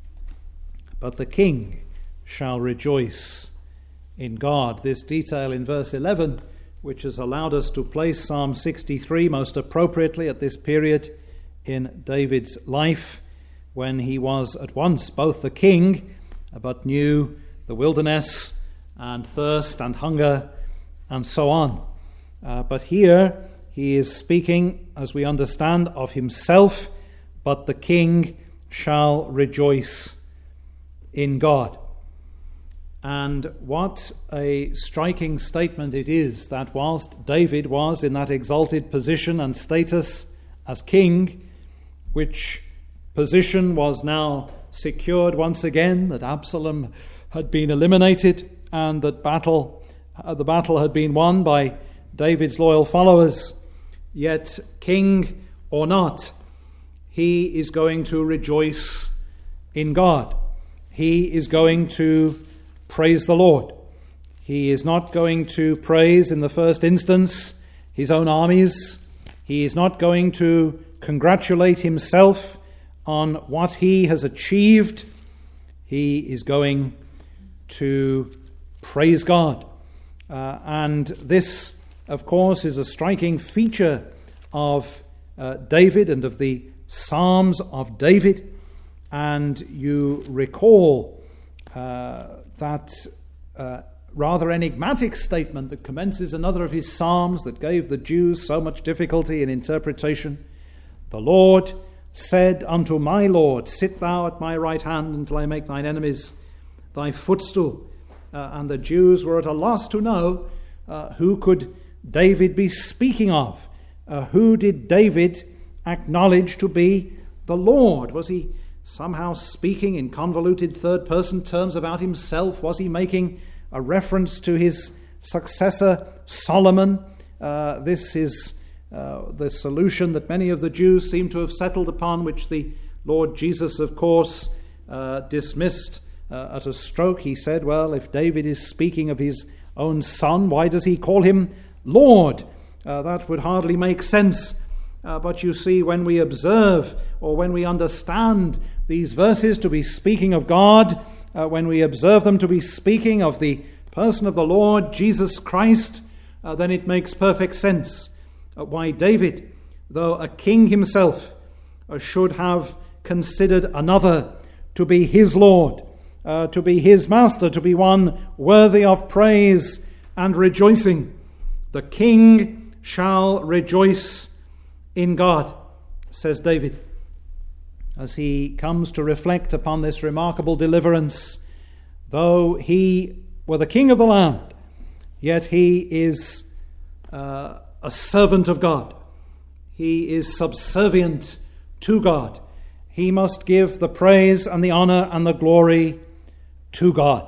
But the king shall rejoice in God. This detail in verse eleven, which has allowed us to place Psalm sixty-three most appropriately at this period in David's life, when he was at once both the king, but knew the wilderness and thirst and hunger and so on. Uh, but here he is speaking, as we understand, of himself, but the king shall rejoice in God. And what a striking statement it is that whilst David was in that exalted position and status as king, which position was now secured once again, that Absalom had been eliminated and that battle, uh, the battle had been won by David's loyal followers, yet king or not, he is going to rejoice in God. He is going to praise the Lord. He is not going to praise in the first instance his own armies. He is not going to congratulate himself on what he has achieved. He is going to praise God. Uh, and this, of course, is a striking feature of uh, David and of the Psalms of David. And you recall uh, that uh, rather enigmatic statement that commences another of his Psalms that gave the Jews so much difficulty in interpretation. The Lord said unto my Lord, sit thou at my right hand until I make thine enemies thy footstool. Uh, and the Jews were at a loss to know uh, who could David be speaking of. Uh, who did David acknowledge to be the Lord? Was he somehow speaking in convoluted third-person terms about himself? Was he making a reference to his successor Solomon? Uh, this is uh, the solution that many of the Jews seem to have settled upon, which the Lord Jesus, of course, uh, dismissed uh, at a stroke. He said, well, if David is speaking of his own son, why does he call him Lord? Uh, that would hardly make sense. Uh, but you see, when we observe or when we understand these verses to be speaking of God, uh, when we observe them to be speaking of the person of the Lord Jesus Christ, uh, then it makes perfect sense uh, why David, though a king himself, uh, should have considered another to be his Lord, uh, to be his master, to be one worthy of praise and rejoicing. The king shall rejoice in God, says David, as he comes to reflect upon this remarkable deliverance. Though he were the king of the land, yet he is uh, a servant of God. He is subservient to God. He must give the praise and the honor and the glory to God.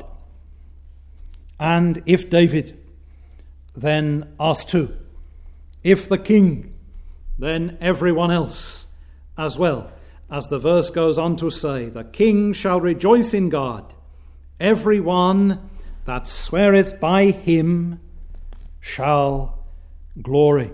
And if David, then us too. If the king, then everyone else as well. as the verse goes on to say, the king shall rejoice in God. Every one that sweareth by him shall glory.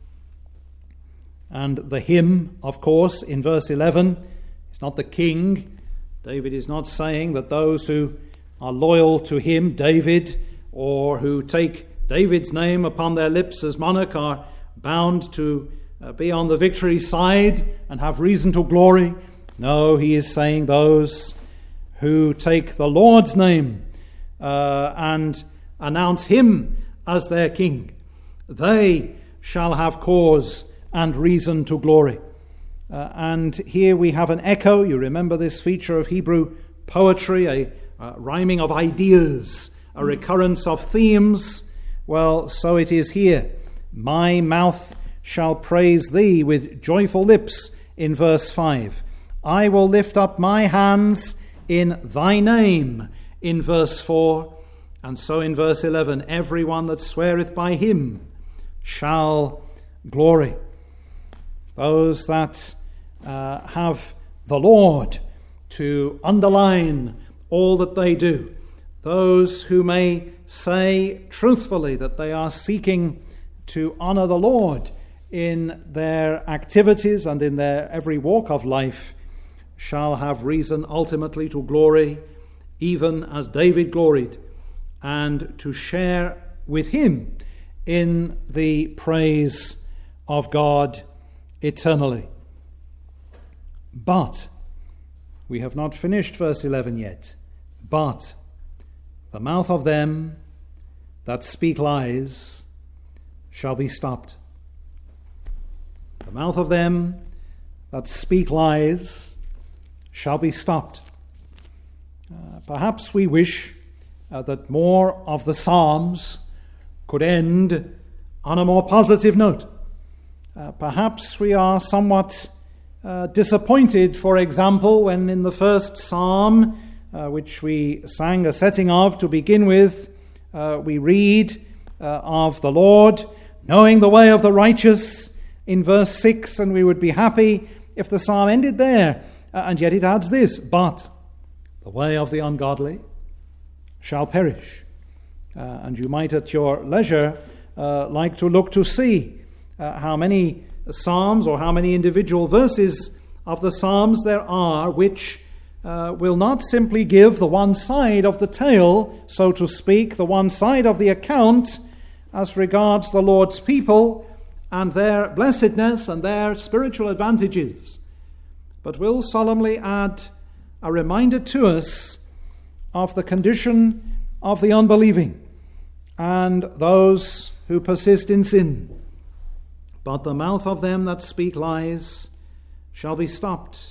And the him, of course, in verse eleven, is not the king. David is not saying that those who are loyal to him, David, or who take David's name upon their lips as monarch are bound to uh, be on the victory side and have reason to glory. No, he is saying those who take the Lord's name uh, and announce him as their king, they shall have cause and reason to glory. Uh, and here we have an echo. You remember this feature of Hebrew poetry, a, a rhyming of ideas, a recurrence of themes. Well, so it is here. My mouth shall praise thee with joyful lips, in verse five. I will lift up my hands in thy name, in verse four. And so in verse eleven, every one that sweareth by him shall glory. Those that uh, have the Lord to underline all that they do, those who may say truthfully that they are seeking to honor the Lord in their activities and in their every walk of life, shall have reason ultimately to glory, even as David gloried, and to share with him in the praise of God eternally. But we have not finished verse eleven yet. But the mouth of them that speak lies shall be stopped. The mouth of them that speak lies shall be stopped. Uh, perhaps we wish uh, that more of the Psalms could end on a more positive note. Uh, perhaps we are somewhat uh, disappointed, for example, when in the first psalm, uh, which we sang a setting of to begin with, uh, we read uh, of the Lord knowing the way of the righteous in verse six, and we would be happy if the psalm ended there. Uh, and yet it adds this, but the way of the ungodly shall perish. Uh, and you might at your leisure uh, like to look to see uh, how many psalms or how many individual verses of the psalms there are which uh, will not simply give the one side of the tale, so to speak, the one side of the account as regards the Lord's people and their blessedness and their spiritual advantages, but will solemnly add a reminder to us of the condition of the unbelieving and those who persist in sin. But the mouth of them that speak lies shall be stopped.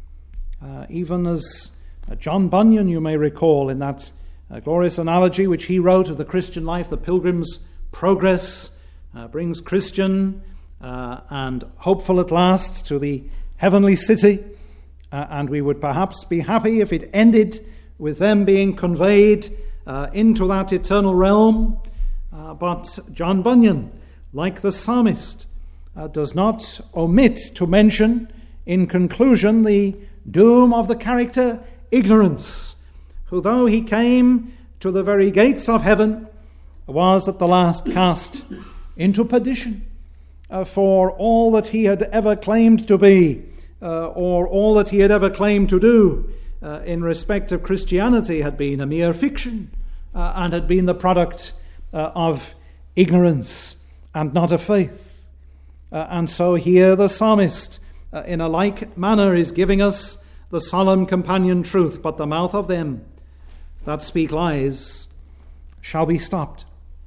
Uh, even as uh, John Bunyan, you may recall, in that uh, glorious analogy which he wrote of the Christian life, the Pilgrim's Progress, uh, brings Christian uh, and hopeful at last to the heavenly city. Uh, and we would perhaps be happy if it ended with them being conveyed uh, into that eternal realm. Uh, but John Bunyan, like the psalmist, uh, does not omit to mention in conclusion the doom of the character ignorance, who though he came to the very gates of heaven, was at the last cast into perdition uh, for all that he had ever claimed to be, uh, or all that he had ever claimed to do uh, in respect of Christianity had been a mere fiction uh, and had been the product uh, of ignorance and not of faith. Uh, and so here the psalmist, uh, in a like manner, is giving us the solemn companion truth, but the mouth of them that speak lies shall be stopped.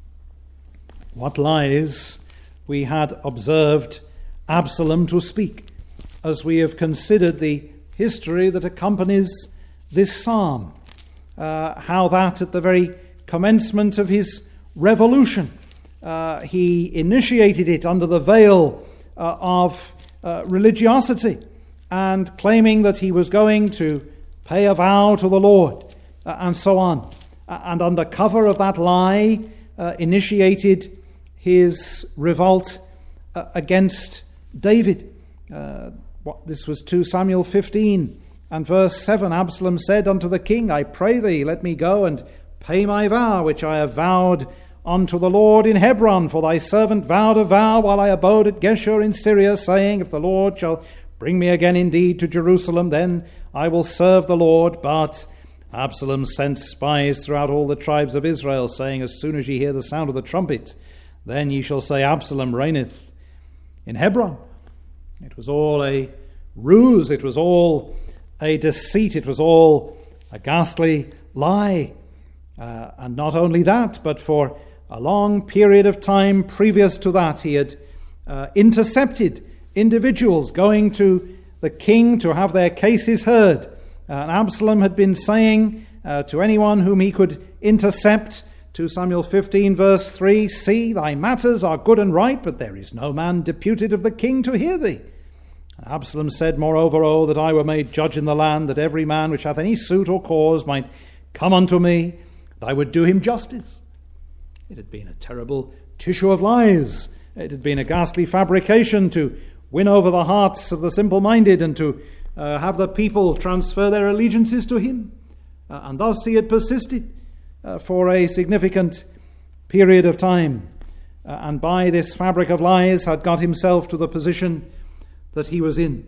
What lies we had observed Absalom to speak, as we have considered the history that accompanies this psalm, uh, how that at the very commencement of his revolution, uh, he initiated it under the veil uh, of uh, religiosity, and claiming that he was going to pay a vow to the Lord, uh, and so on. Uh, and under cover of that lie, uh, initiated his revolt uh, against David, uh, what, this was two Samuel fifteen and verse seven. Absalom said unto the king, I pray thee, let me go and pay my vow, which I have vowed unto the Lord in Hebron. For thy servant vowed a vow while I abode at Geshur in Syria, saying, if the Lord shall bring me again indeed to Jerusalem, then I will serve the Lord. But Absalom sent spies throughout all the tribes of Israel, saying, as soon as ye hear the sound of the trumpet, then ye shall say, Absalom reigneth in Hebron. It was all a ruse. It was all a deceit. It was all a ghastly lie. Uh, and not only that, but for a long period of time previous to that, he had uh, intercepted individuals going to the king to have their cases heard. Uh, and Absalom had been saying uh, to anyone whom he could intercept, two Samuel fifteen verse three, see, thy matters are good and right, but there is no man deputed of the king to hear thee. And Absalom said, moreover, oh, that I were made judge in the land, that every man which hath any suit or cause might come unto me, and I would do him justice. It had been a terrible tissue of lies. It had been a ghastly fabrication to win over the hearts of the simple-minded and to uh, have the people transfer their allegiances to him. Uh, and thus he had persisted uh, for a significant period of time. Uh, and by this fabric of lies had got himself to the position that he was in.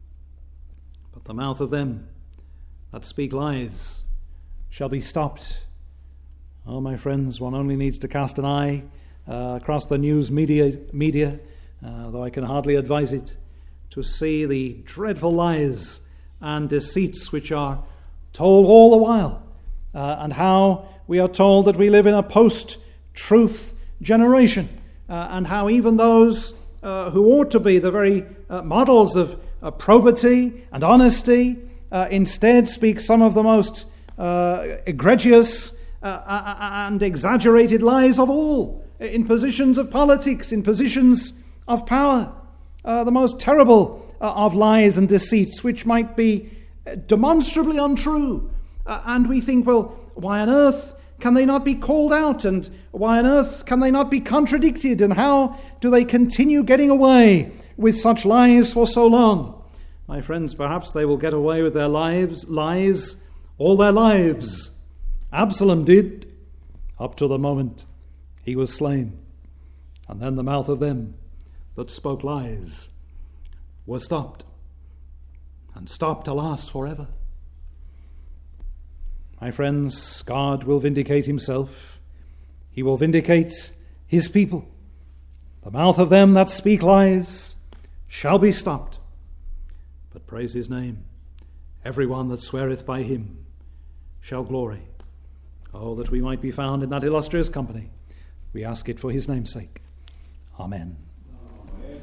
But the mouth of them that speak lies shall be stopped. Oh, my friends, one only needs to cast an eye uh, across the news media, media uh, though I can hardly advise it, to see the dreadful lies and deceits which are told all the while, uh, and how we are told that we live in a post-truth generation, uh, and how even those uh, who ought to be the very uh, models of uh, probity and honesty uh, instead speak some of the most uh, egregious Uh, and exaggerated lies of all, in positions of politics, in positions of power, uh, the most terrible uh, of lies and deceits, which might be demonstrably untrue. Uh, and we think, well, why on earth can they not be called out? And why on earth can they not be contradicted? And how do they continue getting away with such lies for so long? My friends, perhaps they will get away with their lives, lies all their lives. Absalom did, up to the moment he was slain. And then the mouth of them that spoke lies was stopped, and stopped to last forever. My friends, God will vindicate himself. He will vindicate his people. The mouth of them that speak lies shall be stopped. But praise his name, every one that sweareth by him shall glory. Oh, that we might be found in that illustrious company. We ask it for his name's sake. Amen. Amen.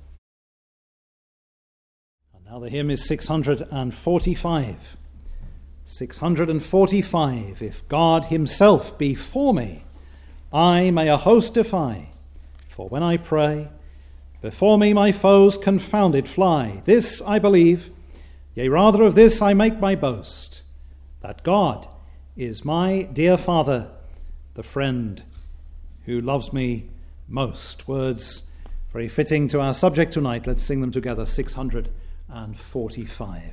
And now the hymn is six hundred forty-five. six hundred forty-five. If God himself be for me, I may a host defy. For when I pray, before me my foes confounded fly. This I believe, yea, rather of this I make my boast, that God is my dear Father, the friend who loves me most. Words very fitting to our subject tonight. Let's sing them together. six hundred forty-five.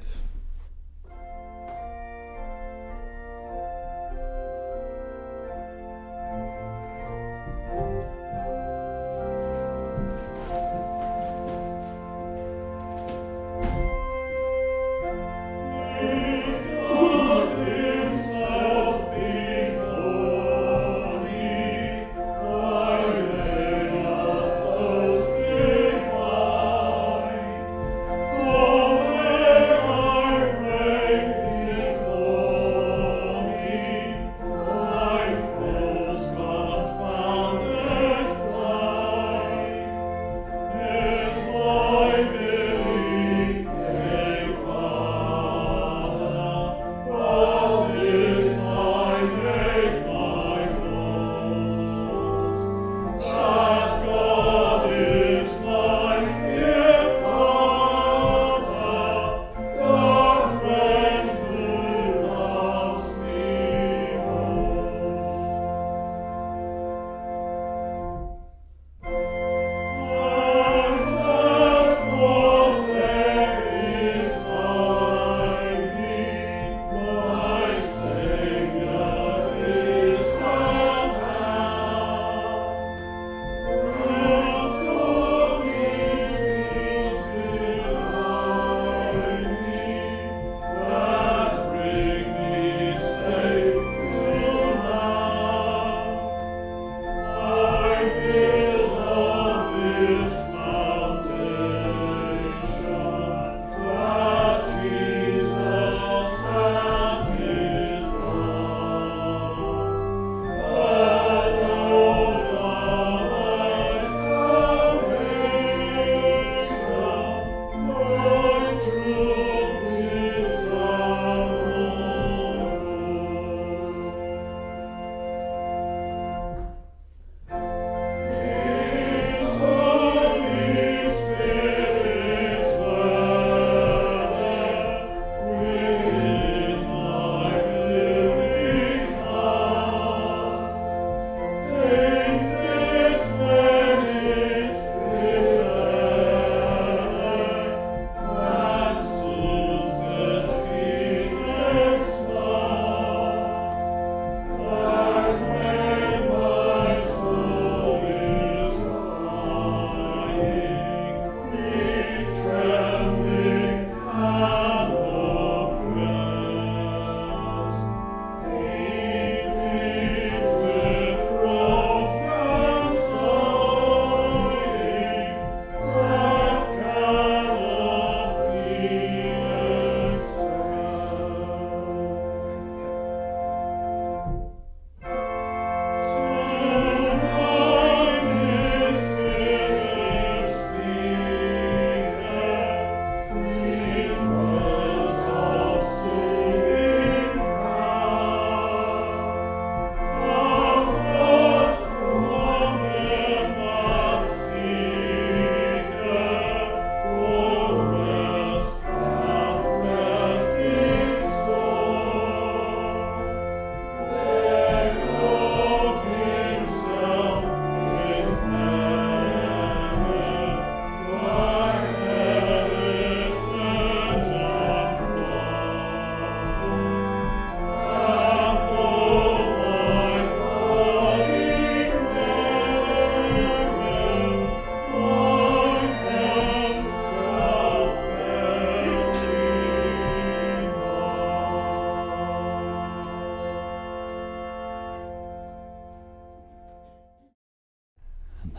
For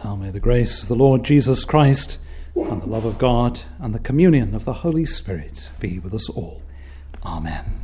Now may the grace of the Lord Jesus Christ and the love of God and the communion of the Holy Spirit be with us all. Amen.